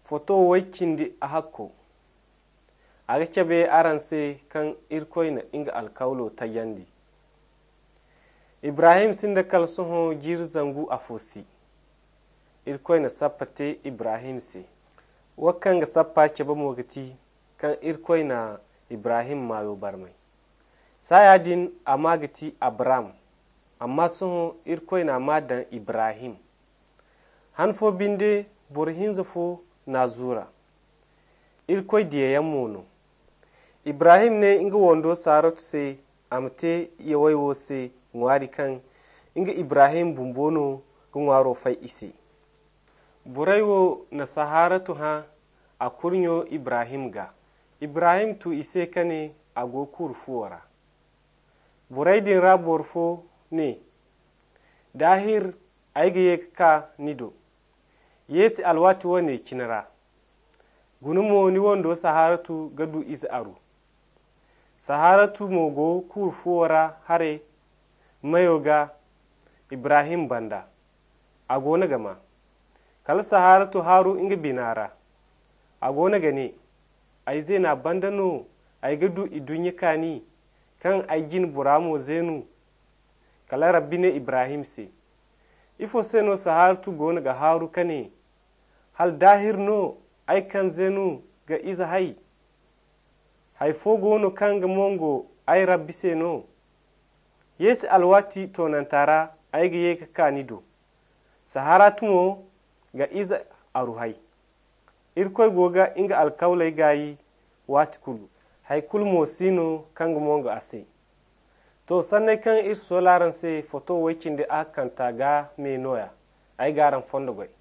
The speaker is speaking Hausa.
foto waykindi a hakko aga kebe aranse kan irkoyna inga alkawlo tayandi. Ibrahim sinda kalsoho jir zangu afosi irkoyna sappate Ibrahim se wakanga sappa kebe mogati kan irkoyna Ibrahim mayo barmai sayadin amagati Abraham amma soho irkoyna madan Ibrahim hanfo binde burhinza fo nazura irkoy diyayan mono Ibrahim ne inga wondo saratu se amte yawaiwo se ngwari kan inga Ibrahim bumbono ngwaro fai ise buraiwo na saharatu ha a kurnyo Ibrahim ga Ibrahim tu ise kane ago kurfuwara burai din rabor fo ne dahir aigaye ka nido yesi alwati wane kinara gunumo ni wondo saharatu gadu isa aru saharatu mogo kurfuwara hare mayoga Ibrahim banda agona gama kala saharatu haru inga binara agona gane ai zena bandano ai gadu idunye kani kan ai jin buramo zenu kala rabbine Ibrahim se ifo seno saharatu gona ga haru kane hal dahir no ai kan zenu ga iza hai fogono kanga mongo ai rabbi seno yesi alwati tonantara ai ga yeka kanido saharatu mo ga iza aru irkoy goga inga alkawlai gayi wati kulu hay kulmo sino kanga mongo ase to sanne kan ir solaran se foto wakinde akanta ga me noya ai garan fondo goy